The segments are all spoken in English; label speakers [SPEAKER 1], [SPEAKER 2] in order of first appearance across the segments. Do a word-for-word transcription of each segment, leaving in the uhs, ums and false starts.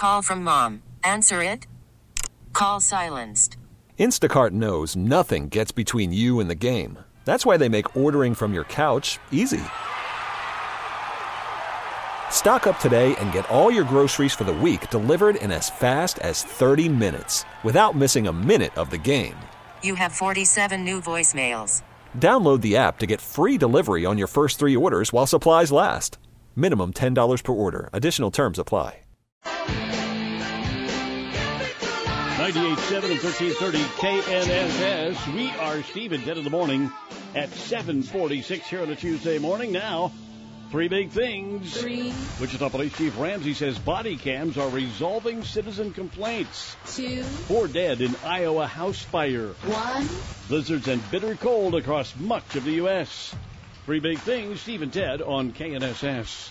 [SPEAKER 1] Call from mom. Answer it. Call silenced.
[SPEAKER 2] Instacart knows nothing gets between you and the game. That's why they make ordering from your couch easy. Stock up today and get all your groceries for the week delivered in as fast as thirty minutes without missing a minute of the game.
[SPEAKER 1] You have forty-seven new voicemails.
[SPEAKER 2] Download the app to get free delivery on your first three orders while supplies last. Minimum ten dollars per order. Additional terms apply.
[SPEAKER 3] ninety-eight point seven and thirteen thirty K N S S. We are Steve and Ted in the morning at seven forty-six here on a Tuesday morning. Now, three big things.
[SPEAKER 4] Three.
[SPEAKER 3] Wichita Police Chief Ramsey says body cams are resolving citizen complaints.
[SPEAKER 4] Two.
[SPEAKER 3] Four dead in Iowa house fire.
[SPEAKER 4] One.
[SPEAKER 3] Blizzards and bitter cold across much of the U S. Three big things. Steve and Ted on K N S S.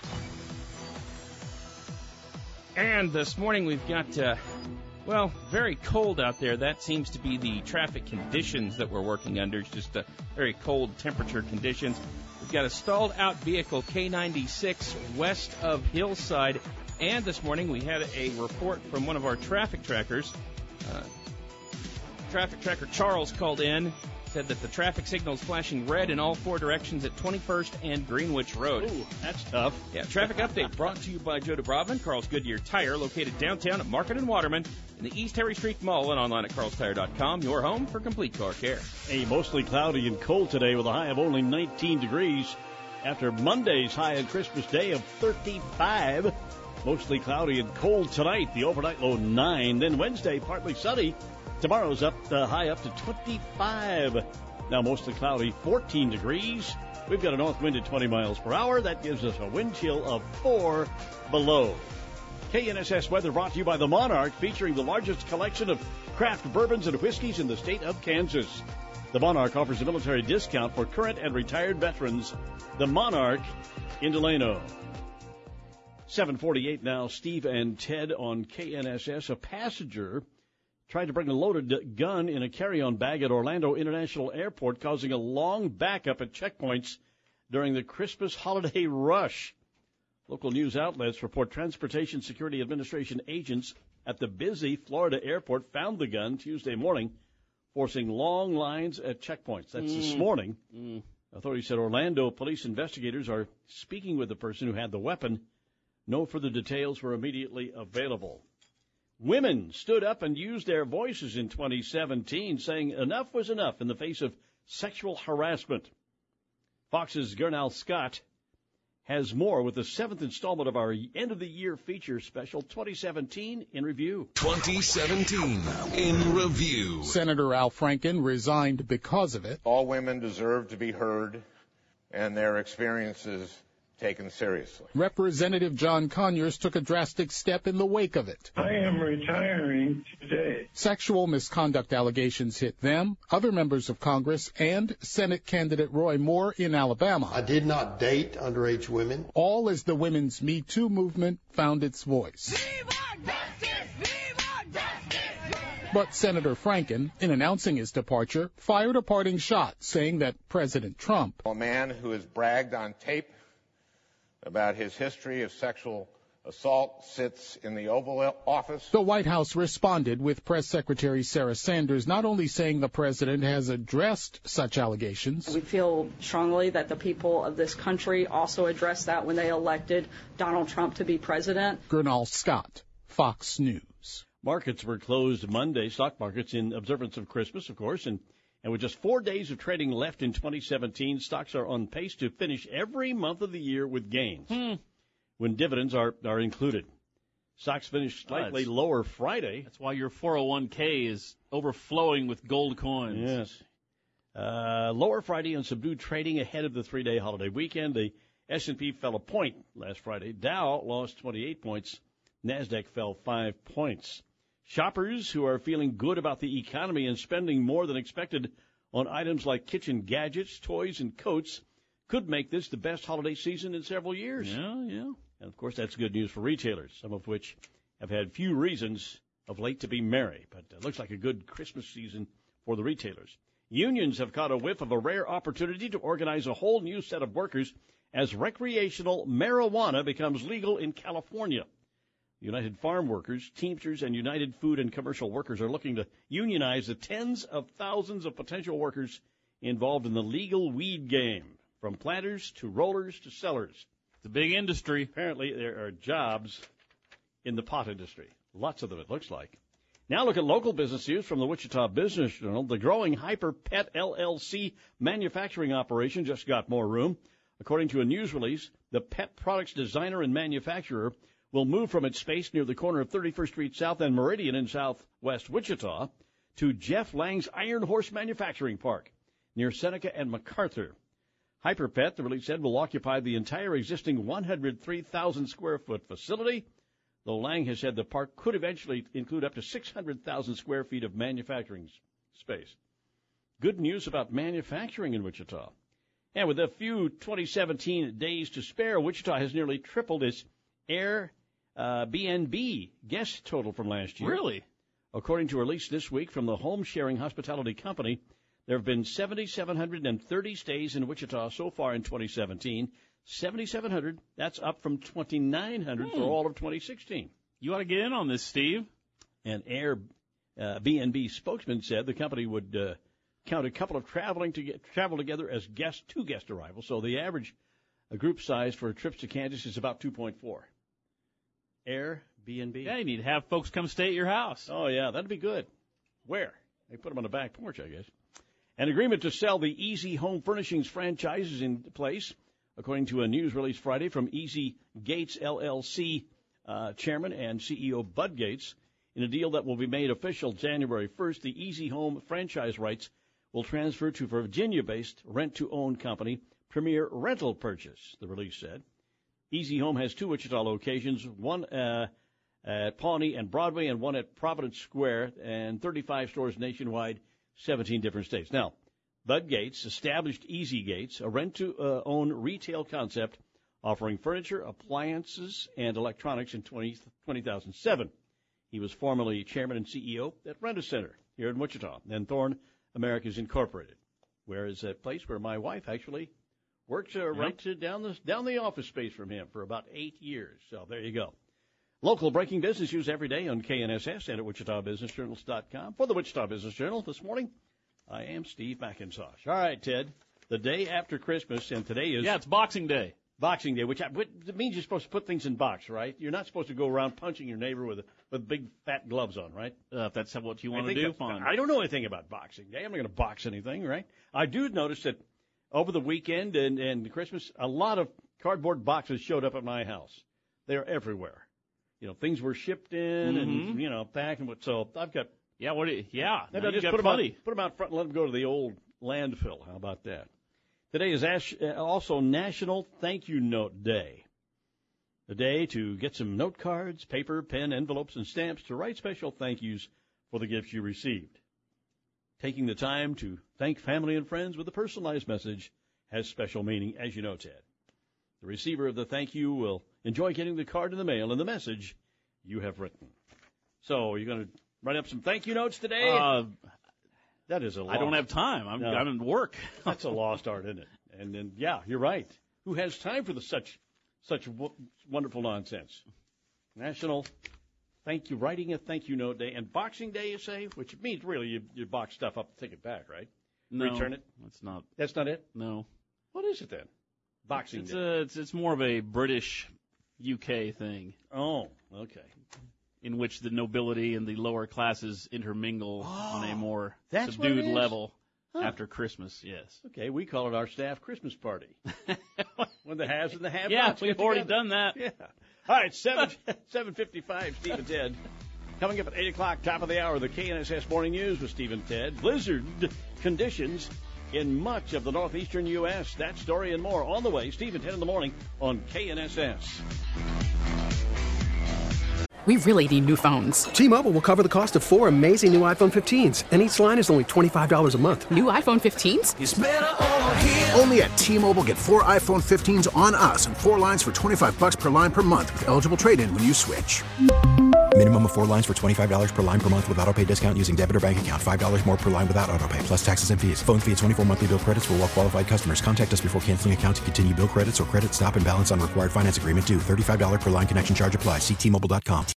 [SPEAKER 5] And this morning we've got, uh, well, very cold out there. That seems to be the traffic conditions that we're working under. It's just uh, very cold temperature conditions. We've got a stalled out vehicle, K ninety-six, west of Hillside. And this morning we had a report from one of our traffic trackers. Uh, traffic tracker Charles called in, said that the traffic signal is flashing red in all four directions at twenty-first and Greenwich Road.
[SPEAKER 3] Ooh, that's tough.
[SPEAKER 5] Yeah, traffic update brought to you by Joe DeBravin, Carl's Goodyear Tire, located downtown at Market and Waterman in the East Harry Street Mall and online at carls tire dot com, your home for complete car care.
[SPEAKER 3] A mostly cloudy and cold today with a high of only nineteen degrees after Monday's high on Christmas Day of thirty-five. Mostly cloudy and cold tonight, the overnight low nine. Then Wednesday, partly sunny. Tomorrow's up uh, high up to twenty-five. Now mostly cloudy, fourteen degrees. We've got a north wind at twenty miles per hour. That gives us a wind chill of four below. K N S S weather brought to you by the Monarch, featuring the largest collection of craft bourbons and whiskeys in the state of Kansas. The Monarch offers a military discount for current and retired veterans. The Monarch in Delano. seven forty-eight now, Steve and Ted on K N S S. A passenger tried to bring a loaded gun in a carry-on bag at Orlando International Airport, causing a long backup at checkpoints during the Christmas holiday rush. Local news outlets report Transportation Security Administration agents at the busy Florida airport found the gun Tuesday morning, forcing long lines at checkpoints. That's mm. this morning. Mm. Authorities said Orlando police investigators are speaking with the person who had the weapon. No further details were immediately available. Women stood up and used their voices in twenty seventeen, saying enough was enough in the face of sexual harassment. Fox's Gernal Scott has more with the seventh installment of our end-of-the-year feature special, twenty seventeen in Review.
[SPEAKER 6] twenty seventeen in Review.
[SPEAKER 7] Senator Al Franken resigned because of it.
[SPEAKER 8] All women deserve to be heard and their experiences taken seriously.
[SPEAKER 7] Representative John Conyers took a drastic step in the wake of it.
[SPEAKER 9] I am retiring today.
[SPEAKER 7] Sexual misconduct allegations hit them, other members of Congress, and Senate candidate Roy Moore in Alabama.
[SPEAKER 10] I did not date underage women.
[SPEAKER 7] All as the women's Me Too movement found its voice.
[SPEAKER 11] Viva justice! Viva justice!
[SPEAKER 7] But Senator Franken, in announcing his departure, fired a parting shot, saying that President Trump,
[SPEAKER 8] a man who has bragged on tape about his history of sexual assault, sits in the Oval Office.
[SPEAKER 7] The White House responded with Press Secretary Sarah Sanders not only saying the president has addressed such allegations.
[SPEAKER 12] We feel strongly that the people of this country also addressed that when they elected Donald Trump to be president.
[SPEAKER 7] Gernal Scott, Fox News.
[SPEAKER 3] Markets were closed Monday, stock markets in observance of Christmas, of course, and And with just four days of trading left in twenty seventeen, stocks are on pace to finish every month of the year with gains
[SPEAKER 5] Hmm.
[SPEAKER 3] when dividends are, are included. Stocks finished slightly
[SPEAKER 13] Oh,
[SPEAKER 3] lower Friday.
[SPEAKER 13] That's why your four oh one k is overflowing with gold coins.
[SPEAKER 3] Yes. Uh, lower Friday and subdued trading ahead of the three-day holiday weekend. The S and P fell a point last Friday. Dow lost twenty-eight points. NASDAQ fell five points. Shoppers who are feeling good about the economy and spending more than expected on items like kitchen gadgets, toys, and coats could make this the best holiday season in several years.
[SPEAKER 13] Yeah, yeah.
[SPEAKER 3] And, of course, that's good news for retailers, some of which have had few reasons of late to be merry. But it looks like a good Christmas season for the retailers. Unions have caught a whiff of a rare opportunity to organize a whole new set of workers as recreational marijuana becomes legal in California. United Farm Workers, Teamsters, and United Food and Commercial Workers are looking to unionize the tens of thousands of potential workers involved in the legal weed game, from planters to rollers to sellers.
[SPEAKER 13] It's a big industry.
[SPEAKER 3] Apparently, there are jobs in the pot industry. Lots of them, it looks like. Now look at local business news from the Wichita Business Journal. The growing Hyper Pet L L C manufacturing operation just got more room. According to a news release, the pet products designer and manufacturer will move from its space near the corner of thirty-first Street South and Meridian in southwest Wichita to Jeff Lang's Iron Horse Manufacturing Park near Seneca and MacArthur. HyperPet, the release said, will occupy the entire existing one hundred three thousand square foot facility, though Lang has said the park could eventually include up to six hundred thousand square feet of manufacturing space. Good news about manufacturing in Wichita. And with a few twenty seventeen days to spare, Wichita has nearly tripled its Air uh, B and B guest total from last year.
[SPEAKER 13] Really?
[SPEAKER 3] According to a release this week from the Home Sharing Hospitality Company, there have been seven thousand seven hundred thirty stays in Wichita so far in twenty seventeen. seven thousand seven hundred, that's up from two thousand nine hundred hmm. for all of twenty sixteen.
[SPEAKER 13] You ought to get in on this, Steve.
[SPEAKER 3] An Air uh, B and B spokesman said the company would uh, count a couple of traveling to get, travel together as guest to guest arrivals. So the average uh, group size for trips to Kansas is about two point four. Air B and B.
[SPEAKER 13] Yeah, you need to have folks come stay at your house.
[SPEAKER 3] Oh, yeah, that'd be good. Where? They put them on the back porch, I guess. An agreement to sell the Easy Home Furnishings franchise is in place, according to a news release Friday from Easy Gates L L C uh, chairman and C E O Bud Gates. In a deal that will be made official January first, the Easy Home franchise rights will transfer to Virginia-based rent-to-own company Premier Rental Purchase, the release said. Easy Home has two Wichita locations, one uh, at Pawnee and Broadway and one at Providence Square, and thirty-five stores nationwide, seventeen different states. Now, Bud Gates established Easy Gates, a rent-to-own retail concept offering furniture, appliances, and electronics in twenty thousand seven. He was formerly chairman and C E O at Rent-A-Center here in Wichita, and Thorne Americas Incorporated, where is a place where my wife actually worked uh, right to down the down the office space from him for about eight years. So there you go. Local breaking business news every day on K N S S and at Wichita Business Journals dot com. For the Wichita Business Journal this morning, I am Steve McIntosh. All right, Ted, the day after Christmas, and today is...
[SPEAKER 13] Yeah, it's Boxing Day.
[SPEAKER 3] Boxing Day, which, I, which means you're supposed to put things in box, right? You're not supposed to go around punching your neighbor with with big fat gloves on, right?
[SPEAKER 13] Uh, if that's what you want to do, fine.
[SPEAKER 3] I don't know anything about Boxing Day. I'm not going to box anything, right? I do notice that over the weekend and, and Christmas, a lot of cardboard boxes showed up at my house. They're everywhere. You know, things were shipped in
[SPEAKER 13] mm-hmm.
[SPEAKER 3] and, you know, packed. And so I've got...
[SPEAKER 13] Yeah, what? Do you, yeah,
[SPEAKER 3] maybe I'll just put them, out, put them out front and let them go to the old landfill. How about that? Today is Ash, uh, also National Thank You Note Day. A day to get some note cards, paper, pen, envelopes, and stamps to write special thank yous for the gifts you received. Taking the time to thank family and friends with a personalized message has special meaning, as you know, Ted. The receiver of the thank you will enjoy getting the card in the mail and the message you have written. So, you're going to write up some thank you notes today?
[SPEAKER 13] Uh,
[SPEAKER 3] that is a lost
[SPEAKER 13] I don't have time. I'm,
[SPEAKER 3] no.
[SPEAKER 13] I'm in work.
[SPEAKER 3] That's a lost art, isn't it? And then, yeah, you're right. Who has time for the such such w- wonderful nonsense? National Thank You, writing a thank you note day, and Boxing Day, you say, which means really you, you box stuff up, take it back, right?
[SPEAKER 13] No,
[SPEAKER 3] return it.
[SPEAKER 13] That's not.
[SPEAKER 3] That's not it.
[SPEAKER 13] No.
[SPEAKER 3] What is it then? Boxing
[SPEAKER 13] it's,
[SPEAKER 3] Day.
[SPEAKER 13] A, it's it's more of a British U K thing.
[SPEAKER 3] Oh, okay.
[SPEAKER 13] In which the nobility and the lower classes intermingle
[SPEAKER 3] oh,
[SPEAKER 13] on a more
[SPEAKER 3] that's
[SPEAKER 13] subdued level
[SPEAKER 3] huh.
[SPEAKER 13] after Christmas, yes.
[SPEAKER 3] Okay, we call it our staff Christmas party. When the haves and the have-nots
[SPEAKER 13] Yeah, we've already
[SPEAKER 3] together.
[SPEAKER 13] done that.
[SPEAKER 3] Yeah. All right, seven seven fifty-five, Steve and Ted. Coming up at eight o'clock, top of the hour, the K N S S Morning News with Steve and Ted. Blizzard conditions in much of the northeastern U S That story and more on the way. Steve and Ted in the morning on K N S S.
[SPEAKER 4] We really need new phones.
[SPEAKER 14] T-Mobile will cover the cost of four amazing new iPhone fifteens, and each line is only twenty-five dollars a month.
[SPEAKER 4] New iPhone fifteens?
[SPEAKER 15] It's better over here. Only at T-Mobile, get four iPhone fifteens on us and four lines for twenty-five dollars per line per month with eligible trade-in when you switch.
[SPEAKER 16] Minimum of four lines for twenty-five dollars per line per month with autopay discount using debit or bank account. five dollars more per line without autopay, plus taxes and fees. Phone fee at twenty-four monthly bill credits for well-qualified customers. Contact us before canceling account to continue bill credits or credit stop and balance on required finance agreement due. thirty-five dollars per line connection charge applies. See T Mobile dot com.